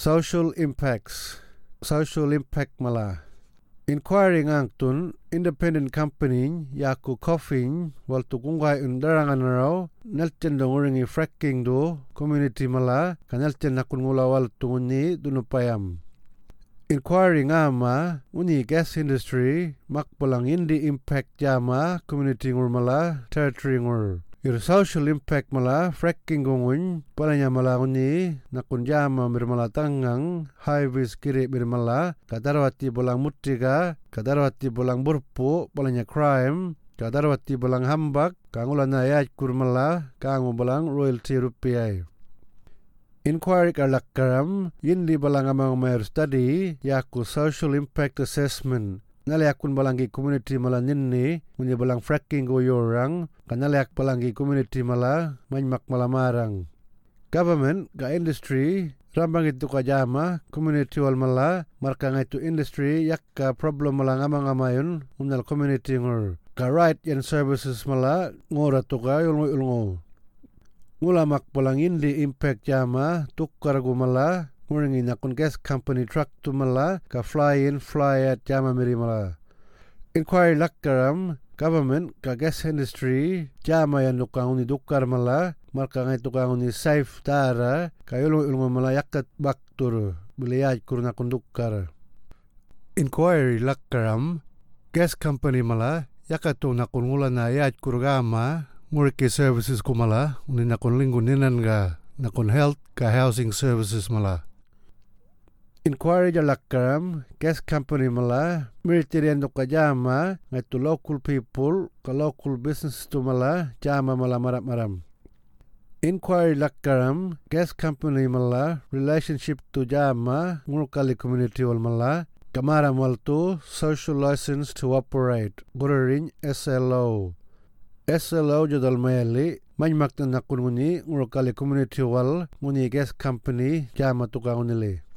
Social impact mala. Inquiry ngangtun independent company yaku coughing waltu kungkai undarangan rao nelchen dongoringi fracking do community mala kanelchen nakun ngula waltu nguni dunupayam. Inquiry ngama uni gas industry makpalang indi impact jama community ngur mala territory ngur. Ir social impact mala fracking gongun palanya mala uni nakun jama mirmala tangang highways kiri mirmala kadarwati bolang mutriga kadarwati bolang burpu palanya crime kadarwati bolang hambak kangulana yaj kurmala kangu bolang royalty rupiah. Inquiry kalakaram yindi balang amang mayor study yaku social impact assessment nalayak balangi community mala ninni munye balang fracking go yorang kanalayak balangi community mala manyak mala marang. Government ga industry rambang itu kajama community wal mala markang itu industry yakka problem mala ngamang amayun unal community ngur ka right and services mala ngora tuka ulngo ngula makpalang indi impact jama tukkar gumala nguringi nakun gas company truck tu mala ka fly in fly out jama miri mala. Inquiry lakaram government ka gas industry jama yan tukang uni dukkar mala marka ngay tukang uni safe tara ka ulungo mala yakat baktur biliyaj kur nakun dukkar. Inquiry lakaram gas company mala yakat tu nakun ngula na yaj kurgama nguriki services kumala uni nakun lingkuninan ga nakun health ka housing services mala. Inquiry jalakaram gas company mala militarian ka jama ngai tu local people ka local business tu mala jama mala maram. Inquiry lakaram gas company mala relationship tu jama ngurkali community wal mala kamara wal tu social license to operate guring SLO. SLO jadal mayali manyak na nakun nguni ngurkali community wal nguni gas company jama tu ka ngunili.